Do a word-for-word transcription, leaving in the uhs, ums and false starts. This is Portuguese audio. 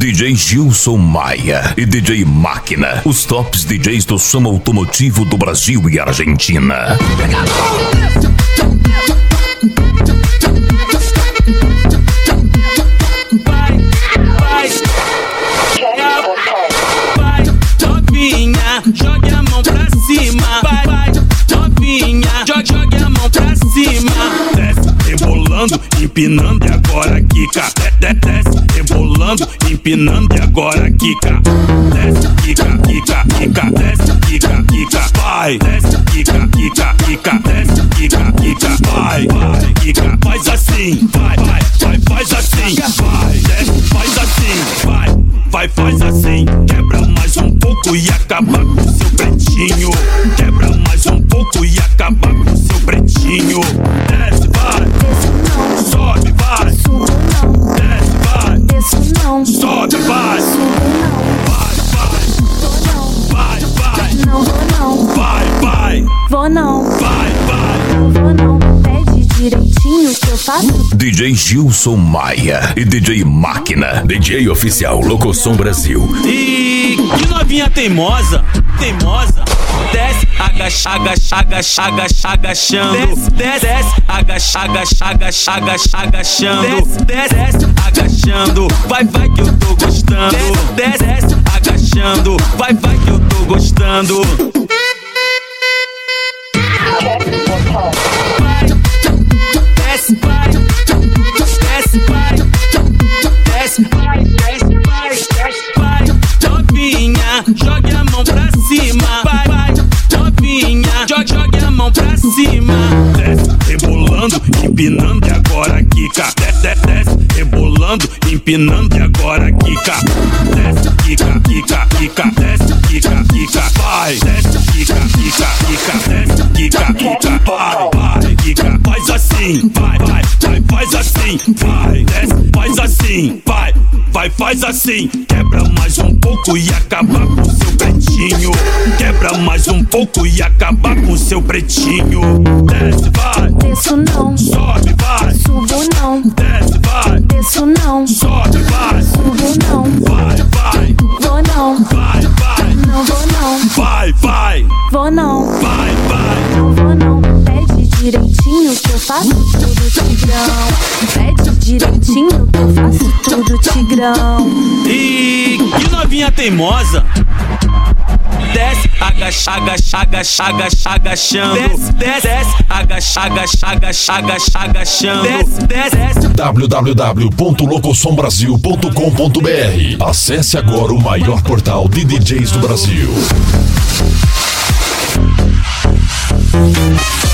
D J Gilson Maia e D J Máquina, os tops D Js do som automotivo do Brasil e Argentina. Vai, vai, vai, novinha, jogue a mão pra cima. Vai, vai, novinha, jogue, jogue a mão pra cima. Desce, rebolando, empinando e agora quica. Desce, rebolando, empinando e agora quica. Desce, quica, quica, quica, desce, quica, quica. Vai, desce, quica, quica, quica, desce, quica, quica. Vai, vai, quica, faz assim. Vai, vai, vai, faz assim. Vai, desce, faz assim. Vai, vai, faz assim. Quebra mais um pouco e acaba com seu pretinho. Quebra mais um pouco e acaba com seu pretinho. Desce, vai, sobe, vai, desce, vai, sobe, vai, vai, vai, vai, vai, vai, vou não, vai, vai, não vou não, pede direitinho que eu faço. D J Gilson Maia e D J Máquina, D J oficial Locosom Brasil. E que novinha teimosa, teimosa. Desce, agacha, agacha, agacha, agacha, agachando. Desce, desce, desce, agacha, agacha, agacha, agacha, agachando. Desce, desce, desce, agachando. Vai, vai que eu tô gostando. Desce, desce, agachando. Vai, vai que eu tô gostando. Vai, desce, vai, desce, vai, desce, vai, desce, vai, desce, vai. Novinha, jogue a mão pra cima. Vai, vai, novinha, jogue, jogue a mão pra cima. Desce, rebolando, empinando e agora quica. Desce, desce, rebolando, empinando e agora quica. Desce, quica, quica, quica, desce, quica, quica. Vai, desce, quica, quica, quica, desce, quica, quica. Vai, vai, quica, faz assim. Vai, vai, vai, faz assim. Vai, desce, faz assim. Vai, vai, faz assim. Quebra mais um pouco e acaba com seu pretinho. Quebra mais um pouco e acaba com seu pretinho. Desce, vai, Desço não, sobe, vai, subo não, desce, vai, desço não, sobe, vai, subo não, vai, vai, vou não, vai, vai, não vou não, vai, vai, vou não, vai, vai. não vou não, pede direitinho que eu faço tudo tigrão, pede direitinho que eu faço tudo tigrão. E que novinha teimosa. Desce, agacha, agacha, agacha, agacha, agachando. Desce, desce, desce, agacha, agacha, agacha, agacha, agachando. Desce, desce, desce. w w w ponto locosom brasil ponto com ponto b r. Acesse agora o maior portal de D Js do Brasil.